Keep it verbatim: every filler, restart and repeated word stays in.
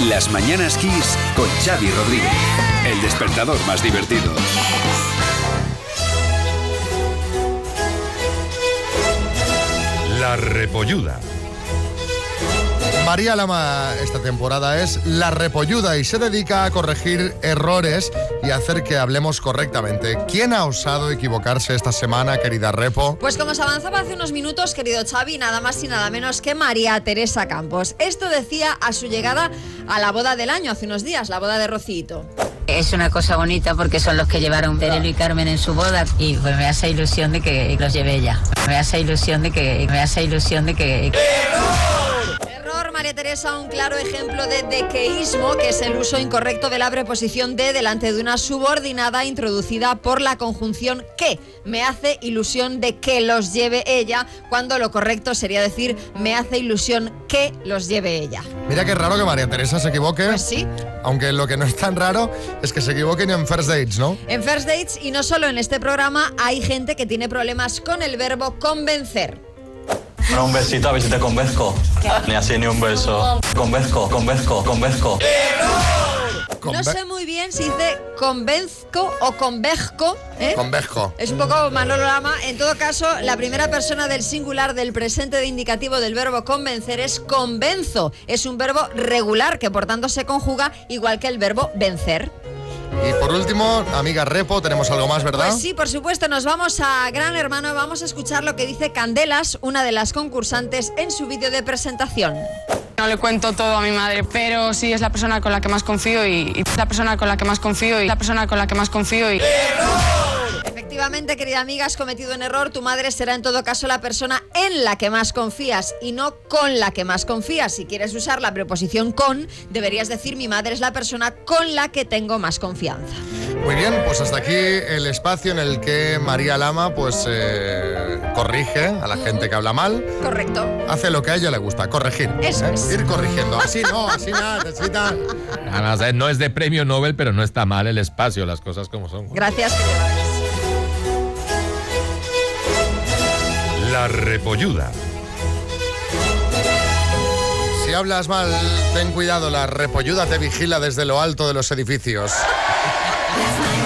Las Mañanas Kiss con Xavi Rodríguez. El despertador más divertido. La Repolluda. María Lama esta temporada es la repolluda y se dedica a corregir errores y hacer que hablemos correctamente. ¿Quién ha osado equivocarse esta semana, querida Repo? Pues como os avanzaba hace unos minutos, querido Xavi, nada más y nada menos que María Teresa Campos. Esto decía a su llegada a la boda del año, hace unos días, la boda de Rocito. Es una cosa bonita porque son los que llevaron Terelu y Carmen en su boda y pues me hace ilusión de que los lleve ella. Me hace ilusión de que... Me hace ilusión de que... María Teresa, un claro ejemplo de dequeísmo, que es el uso incorrecto de la preposición de delante de una subordinada introducida por la conjunción que. Me hace ilusión de que los lleve ella, cuando lo correcto sería decir me hace ilusión que los lleve ella. Mira qué raro que María Teresa se equivoque. Pues sí. Aunque lo que no es tan raro es que se equivoquen en First Dates, ¿no? En First Dates, y no solo en este programa, hay gente que tiene problemas con el verbo convencer. Bueno, un besito a ver si te convenzco. Ni así ni un beso. Convenzco, convenzco, convenzco. No sé muy bien si dice convenzco o convenzco, ¿eh? Convenzco. Es un poco Manolo Lama. En todo caso, la primera persona del singular del presente de indicativo del verbo convencer es convenzo. Es un verbo regular que por tanto se conjuga igual que el verbo vencer. Y por último, amiga Repo, tenemos algo más, ¿verdad? Pues sí, por supuesto, nos vamos a Gran Hermano, vamos a escuchar lo que dice Candelas, una de las concursantes, en su vídeo de presentación. No le cuento todo a mi madre, pero sí es la persona con la que más confío y, y la persona con la que más confío y la persona con la que más confío y... Efectivamente, querida amiga, has cometido un error. Tu madre será en todo caso la persona en la que más confías y no con la que más confías. Si quieres usar la preposición con, deberías decir mi madre es la persona con la que tengo más confianza. Muy bien, pues hasta aquí el espacio en el que María Lama pues eh, corrige a la gente que habla mal. Correcto. Hace lo que a ella le gusta, corregir. Eso ¿eh? es. Ir corrigiendo. Así no, así nada, así tal. Además, no es de premio Nobel, pero no está mal el espacio, las cosas como son. Gracias, querida. La Repolluda. Si hablas mal, ten cuidado, la repolluda te vigila desde lo alto de los edificios.